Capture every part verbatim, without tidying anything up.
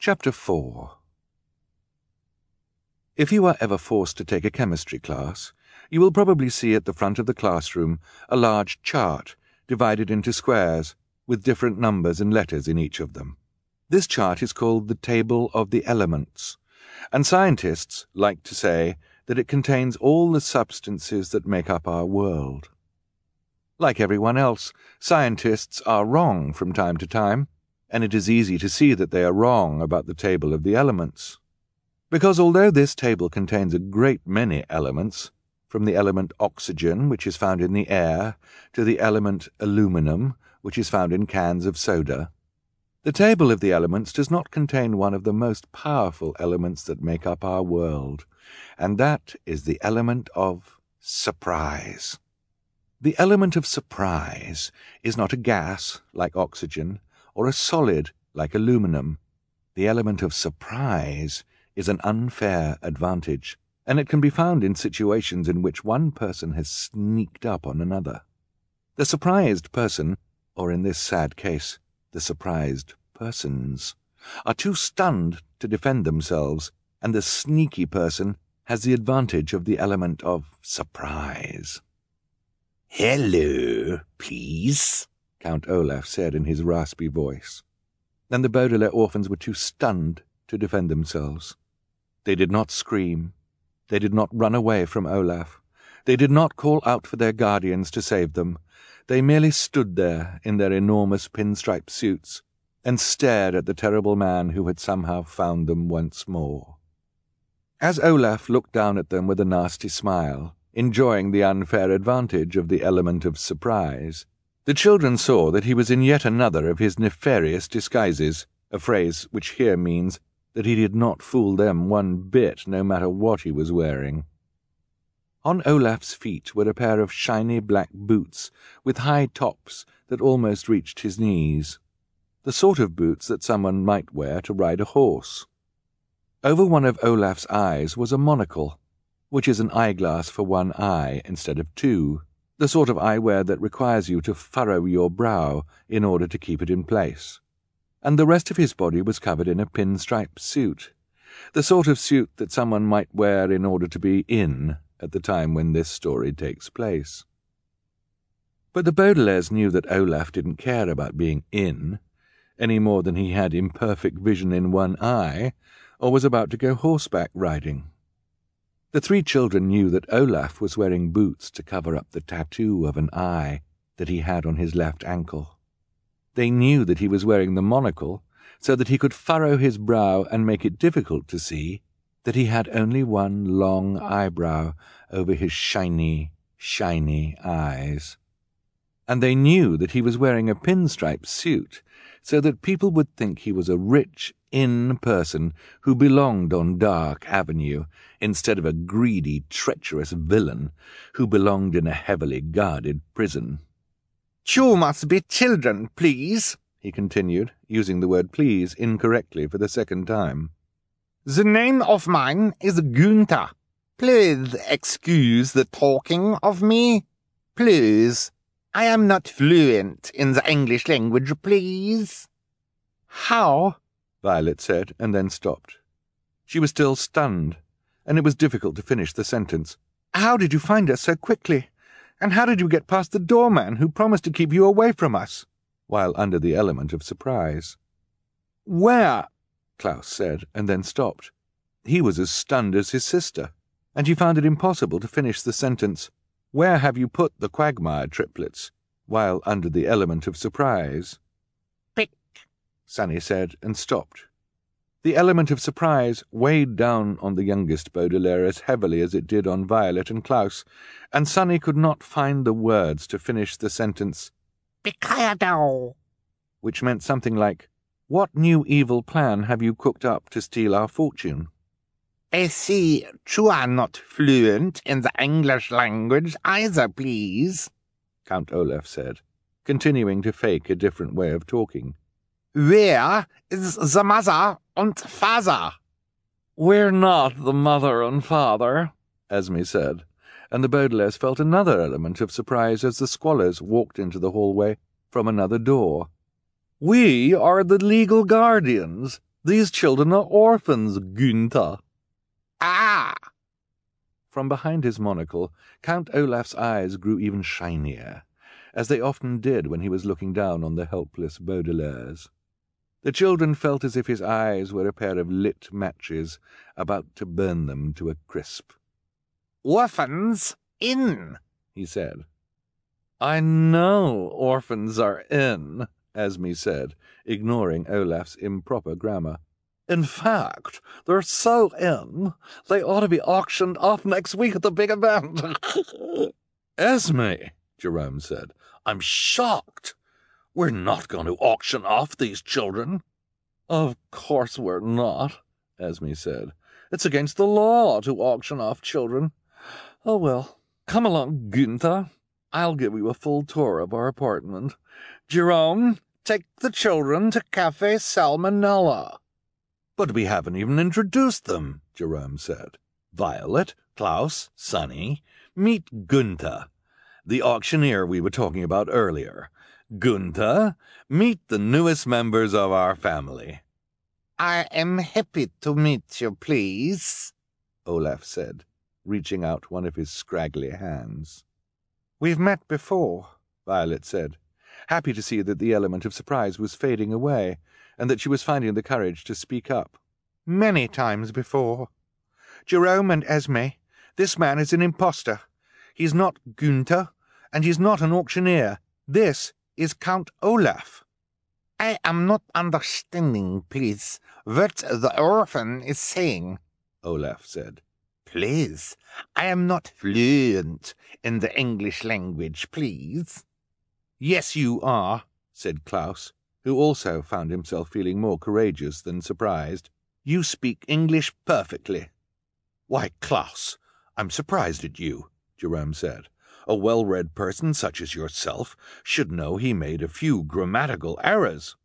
Chapter four. If you are ever forced to take a chemistry class, you will probably see at the front of the classroom a large chart divided into squares with different numbers and letters in each of them. This chart is called the Table of the Elements, and scientists like to say that it contains all the substances that make up our world. Like everyone else, scientists are wrong from time to time, and it is easy to see that they are wrong about the Table of the Elements. Because although this table contains a great many elements, from the element oxygen, which is found in the air, to the element aluminum, which is found in cans of soda, the Table of the Elements does not contain one of the most powerful elements that make up our world, and that is the element of surprise. The element of surprise is not a gas, like oxygen, or a solid, like aluminum. The element of surprise is an unfair advantage, and it can be found in situations in which one person has sneaked up on another. The surprised person, or in this sad case, the surprised persons, are too stunned to defend themselves, and the sneaky person has the advantage of the element of surprise. "Hello, please," Count Olaf said in his raspy voice. And the Baudelaire orphans were too stunned to defend themselves. They did not scream. They did not run away from Olaf. They did not call out for their guardians to save them. They merely stood there in their enormous pinstripe suits and stared at the terrible man who had somehow found them once more. As Olaf looked down at them with a nasty smile, enjoying the unfair advantage of the element of surprise, the children saw that he was in yet another of his nefarious disguises, a phrase which here means that he did not fool them one bit, no matter what he was wearing. On Olaf's feet were a pair of shiny black boots with high tops that almost reached his knees, the sort of boots that someone might wear to ride a horse. Over one of Olaf's eyes was a monocle, which is an eyeglass for one eye instead of two, the sort of eyewear that requires you to furrow your brow in order to keep it in place. And the rest of his body was covered in a pinstripe suit, the sort of suit that someone might wear in order to be in at the time when this story takes place. But the Baudelaires knew that Olaf didn't care about being in, any more than he had imperfect vision in one eye, or was about to go horseback riding. The three children knew that Olaf was wearing boots to cover up the tattoo of an eye that he had on his left ankle. They knew that he was wearing the monocle so that he could furrow his brow and make it difficult to see that he had only one long eyebrow over his shiny, shiny eyes. And they knew that he was wearing a pinstripe suit so that people would think he was a rich, in person who belonged on Dark Avenue instead of a greedy, treacherous villain who belonged in a heavily guarded prison. "You must be children, please," he continued, using the word please incorrectly for the second time. "The name of mine is Gunther. Please excuse the talking of me. Please. I am not fluent in the English language, please." "How?" Violet said, and then stopped. She was still stunned, and it was difficult to finish the sentence. "How did you find us so quickly? And how did you get past the doorman who promised to keep you away from us?" while under the element of surprise. "Where?" Klaus said, and then stopped. He was as stunned as his sister, and he found it impossible to finish the sentence, "Where have you put the Quagmire triplets?" while under the element of surprise. "Pick," Sunny said, and stopped. The element of surprise weighed down on the youngest Baudelaire as heavily as it did on Violet and Klaus, and Sunny could not find the words to finish the sentence, "Picado," which meant something like, "What new evil plan have you cooked up to steal our fortune?" "I see you are not fluent in the English language either, please," Count Olaf said, continuing to fake a different way of talking. "Where is the mother and father?" "We're not the mother and father," Esme said, and the Baudelaires felt another element of surprise as the Squallers walked into the hallway from another door. "We are the legal guardians, These children are orphans, Gunther. Ah! From behind his monocle, Count Olaf's eyes grew even shinier, as they often did when he was looking down on the helpless Baudelaires. The children felt as if his eyes were a pair of lit matches about to burn them to a crisp. Orphans in, he said. I know orphans are in, Esme said, ignoring Olaf's improper grammar. In fact, they're so in, they ought to be auctioned off next week at the big event. Esme, Jerome said, I'm shocked. We're not going to auction off these children. Of course we're not, Esme said. It's against the law to auction off children. Oh well, come along, Gunther. I'll give you a full tour of our apartment. Jerome, take the children to Cafe Salmonella. But we haven't even introduced them, Jerome said. Violet, Klaus, Sonny, meet Gunther, the auctioneer we were talking about earlier. Gunther, meet the newest members of our family. I am happy to meet you, please, Olaf said, reaching out one of his scraggly hands. We've met before, Violet said, happy to see that the element of surprise was fading away, and that she was finding the courage to speak up. Many times before. Jerome and Esme, this man is an impostor. He's not Gunther, and he's not an auctioneer. This is Count Olaf. I am not understanding, please, what the orphan is saying, Olaf said. Please, I am not fluent in the English language, please. Yes, you are, said Klaus, who also found himself feeling more courageous than surprised. You speak English perfectly. Why, Klaus, I'm surprised at you, Jerome said. A well-read person such as yourself should know he made a few grammatical errors.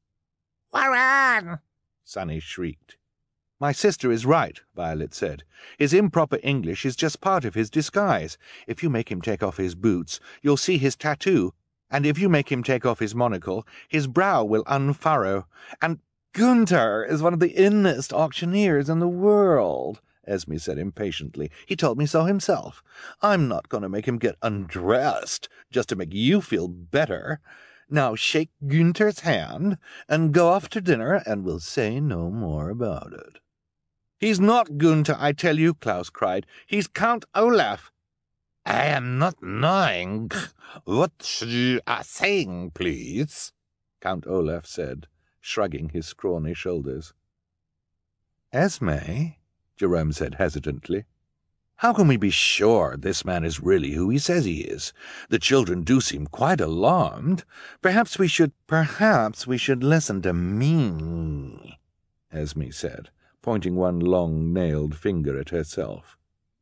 Warren! Sonny shrieked. My sister is right, Violet said. His improper English is just part of his disguise. If you make him take off his boots, you'll see his tattoo, and if you make him take off his monocle, his brow will unfurrow. And Gunther is one of the innest auctioneers in the world, Esme said impatiently. He told me so himself. I'm not going to make him get undressed just to make you feel better. Now shake Gunther's hand and go off to dinner, and we'll say no more about it. He's not Gunther, I tell you, Klaus cried. He's Count Olaf. I am not knowing what you are saying, please, Count Olaf said, shrugging his scrawny shoulders. Esme, Jerome said hesitantly, how can we be sure this man is really who he says he is? The children do seem quite alarmed. Perhaps we should, perhaps we should listen to me, Esme said, pointing one long-nailed finger at herself.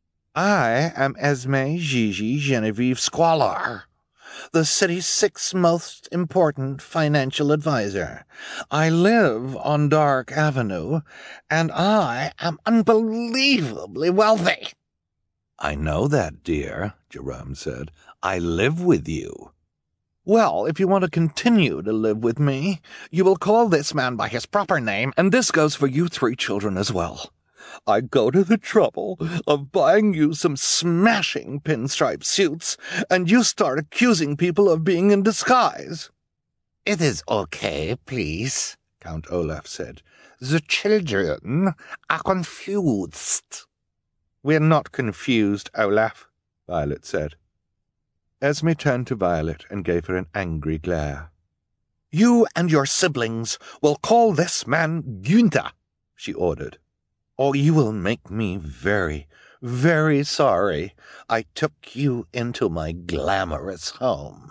I am Esme Gigi Genevieve Squalor, the city's sixth most important financial advisor. I live on Dark Avenue, and I am unbelievably wealthy. I know that, dear, Jerome said. I live with you. Well, if you want to continue to live with me, you will call this man by his proper name, and this goes for you three children as well. I go to the trouble of buying you some smashing pinstripe suits, and you start accusing people of being in disguise. It is okay, please, Count Olaf said. The children are confused. We're not confused, Olaf, Violet said. Esme turned to Violet and gave her an angry glare. You and your siblings will call this man Gunther, she ordered, or you will make me very, very sorry I took you into my glamorous home.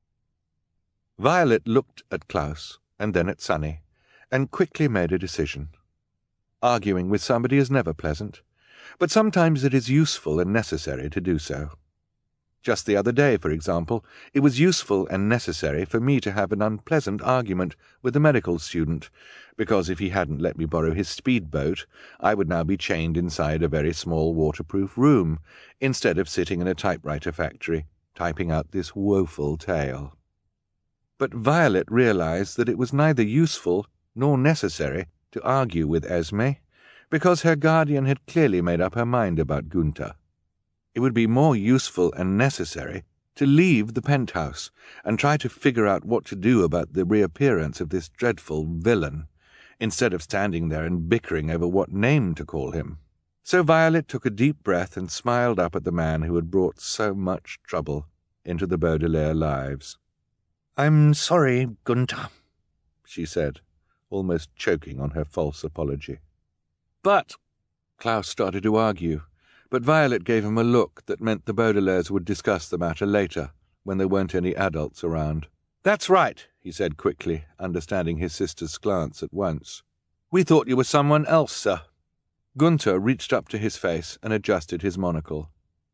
Violet looked at Klaus and then at Sonny, and quickly made a decision. Arguing with somebody is never pleasant, but sometimes it is useful and necessary to do so. Just the other day, for example, it was useful and necessary for me to have an unpleasant argument with a medical student, because if he hadn't let me borrow his speedboat, I would now be chained inside a very small waterproof room, instead of sitting in a typewriter factory, typing out this woeful tale. But Violet realized that it was neither useful nor necessary to argue with Esme, because her guardian had clearly made up her mind about Gunther. It would be more useful and necessary to leave the penthouse and try to figure out what to do about the reappearance of this dreadful villain, instead of standing there and bickering over what name to call him. So Violet took a deep breath and smiled up at the man who had brought so much trouble into the Baudelaire lives. "I'm sorry, Gunther," she said, almost choking on her false apology. "But—" Klaus started to argue, but Violet gave him a look that meant the Baudelaires would discuss the matter later, when there weren't any adults around. "That's right," he said quickly, understanding his sister's glance at once. "We thought you were someone else, sir." Gunther reached up to his face and adjusted his monocle.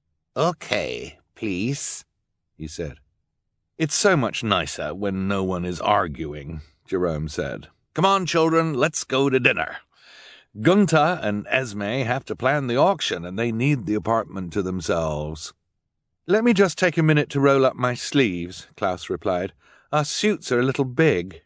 "Okay, please," he said. "It's so much nicer when no one is arguing," Jerome said. "Come on, children, let's go to dinner. Gunther and Esme have to plan the auction, and they need the apartment to themselves." "Let me just take a minute to roll up my sleeves," Klaus replied. "Our suits are a little big."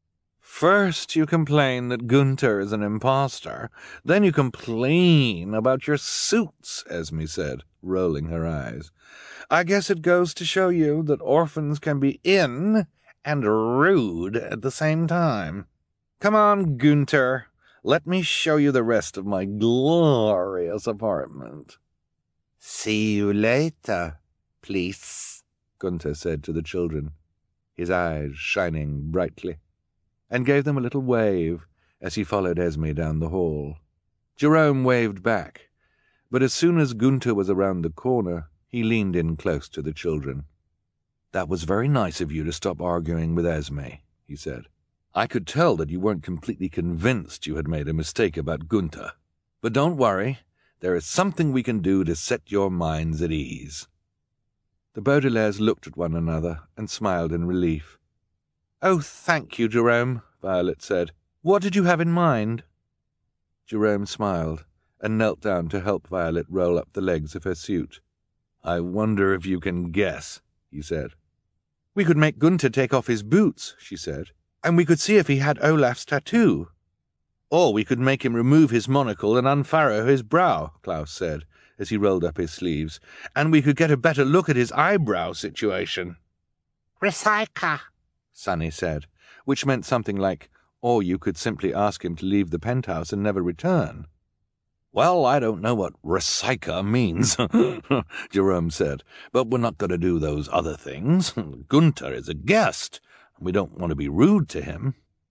"First you complain that Gunther is an impostor, then you complain about your suits," Esme said, rolling her eyes. "I guess it goes to show you that orphans can be in and rude at the same time. Come on, Gunther. Let me show you the rest of my glorious apartment." "See you later, please," Gunther said to the children, his eyes shining brightly, and gave them a little wave as he followed Esme down the hall. Jerome waved back, but as soon as Gunther was around the corner, he leaned in close to the children. "That was very nice of you to stop arguing with Esme," he said. "I could tell that you weren't completely convinced you had made a mistake about Gunther. But don't worry, there is something we can do to set your minds at ease." The Baudelaires looked at one another and smiled in relief. "Oh, thank you, Jerome," Violet said. "What did you have in mind?" Jerome smiled and knelt down to help Violet roll up the legs of her suit. "I wonder if you can guess," he said. "We could make Gunther take off his boots," she said, "and we could see if he had Olaf's tattoo." "Or we could make him remove his monocle and unfurrow his brow," Klaus said, as he rolled up his sleeves, "and we could get a better look at his eyebrow situation." "Recyca," Sunny said, which meant something like, "Or you could simply ask him to leave the penthouse and never return." "Well, I don't know what recyca means," Jerome said, "but we're not going to do those other things. Gunther is a guest, and we don't want to be rude to him."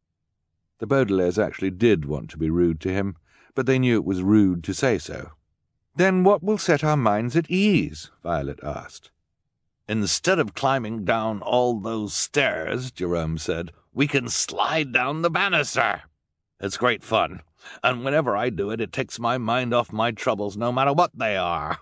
The Baudelaires actually did want to be rude to him, but they knew it was rude to say so. "Then what will set our minds at ease?" Violet asked. "Instead of climbing down all those stairs," Jerome said, "we can slide down the banister. It's great fun, and whenever I do it, it takes my mind off my troubles, no matter what they are.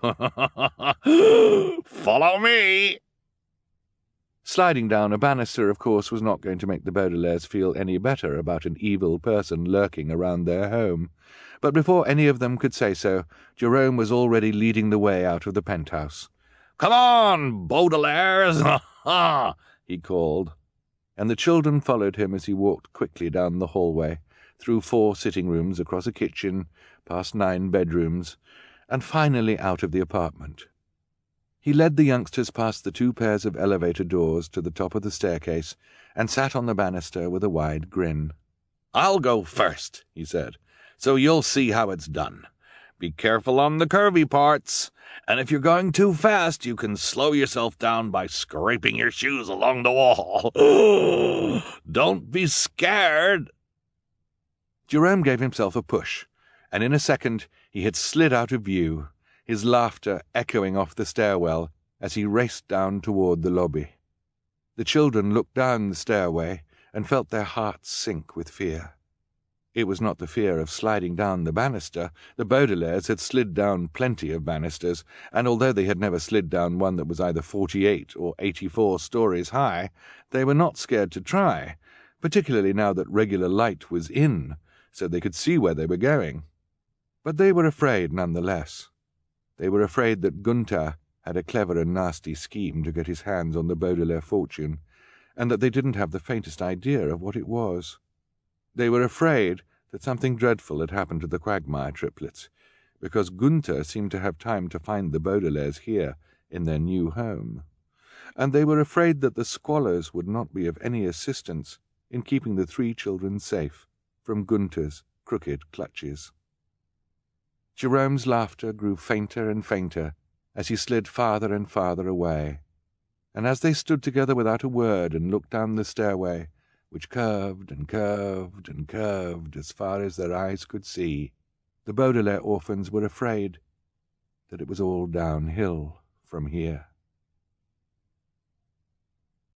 Follow me!" Sliding down a banister, of course, was not going to make the Baudelaires feel any better about an evil person lurking around their home, but before any of them could say so, Jerome was already leading the way out of the penthouse. "Come on, Baudelaires! Ha ha!" he called, and the children followed him as he walked quickly down the hallway, through four sitting rooms, across a kitchen, past nine bedrooms, and finally out of the apartment. He led the youngsters past the two pairs of elevator doors to the top of the staircase and sat on the banister with a wide grin. "I'll go first," he said, "so you'll see how it's done. Be careful on the curvy parts, and if you're going too fast, you can slow yourself down by scraping your shoes along the wall. Don't be scared." Jerome gave himself a push, and in a second he had slid out of view, his laughter echoing off the stairwell as he raced down toward the lobby. The children looked down the stairway and felt their hearts sink with fear. It was not the fear of sliding down the banister. The Baudelaires had slid down plenty of banisters, and although they had never slid down one that was either forty-eight or eighty-four stories high, they were not scared to try, particularly now that regular light was in, so they could see where they were going. But they were afraid nonetheless. They were afraid that Gunther had a clever and nasty scheme to get his hands on the Baudelaire fortune, and that they didn't have the faintest idea of what it was. They were afraid that something dreadful had happened to the Quagmire triplets, because Gunther seemed to have time to find the Baudelaires here in their new home, and they were afraid that the squalors would not be of any assistance in keeping the three children safe from Gunther's crooked clutches. Jerome's laughter grew fainter and fainter as he slid farther and farther away, and as they stood together without a word and looked down the stairway, which curved and curved and curved as far as their eyes could see, the Baudelaire orphans were afraid that it was all downhill from here.